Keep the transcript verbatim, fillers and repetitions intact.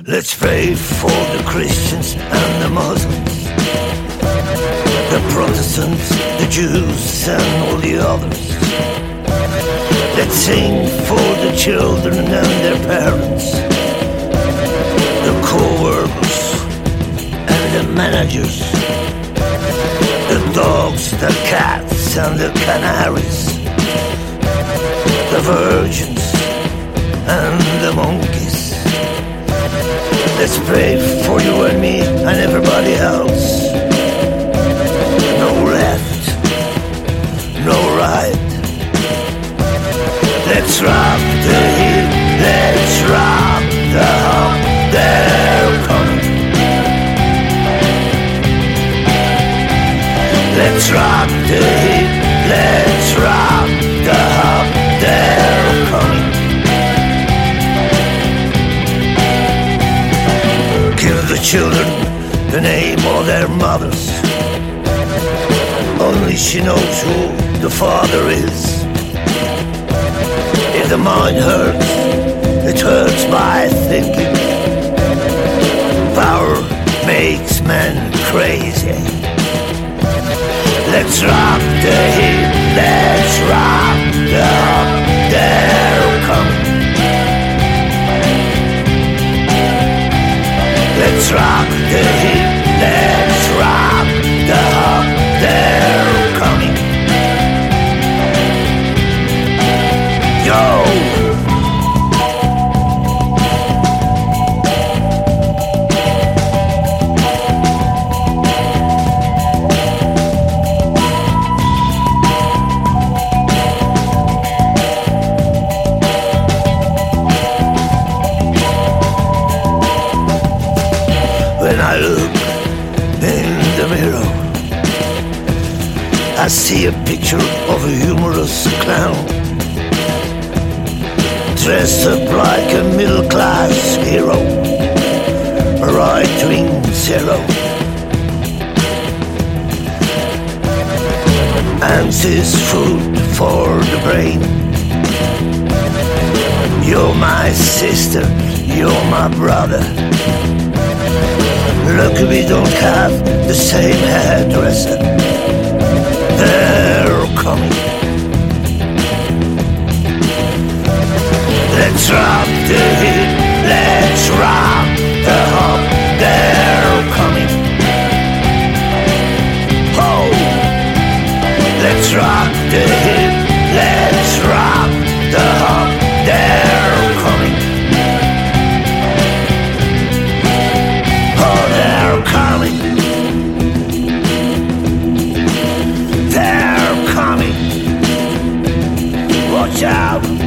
Let's pray for the Christians and the Muslims, the Protestants, the Jews and all the others. Let's sing for the children and their parents, the co-workers and the managers, the dogs, the cats and the canaries, the virgins and the monkeys. Let's pray for you and me and everybody else. No left, no right. Let's rock the hill, let's rock the hop, they're coming. Let's rock the hill, let's rock the hop, they're coming. Give the children the name of their mothers. Only she knows who the father is. If the mind hurts, it hurts by thinking. Power makes men crazy. Let's rock the hill, let's rock the hop, they're coming. Let's rock the hill, let's rock the hop, they're coming. Yo! When I look in the mirror, I see a picture of a humorous clown, dressed up like a middle-class hero, a right-wing zero. And this food for the brain. You're my sister, you're my brother. Lucky we don't have the same hairdresser. They're coming. Let's rock the hill, let's rock the hop, they're coming. Oh! Let's rock the hill, let's rock the hop, they're coming. Oh, they're coming. They're coming. Watch out.